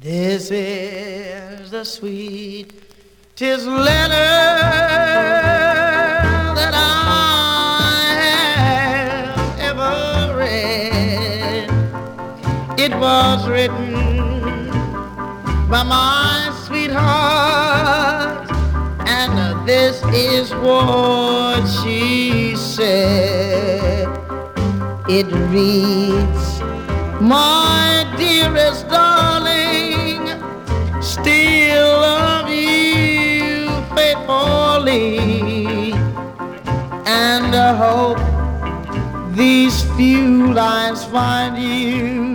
This is the sweetest letter that I have ever read. It was written by my sweetheart, and this is what she said. It reads, "My dearest darling, still love you faithfully, and I hope these few lines find you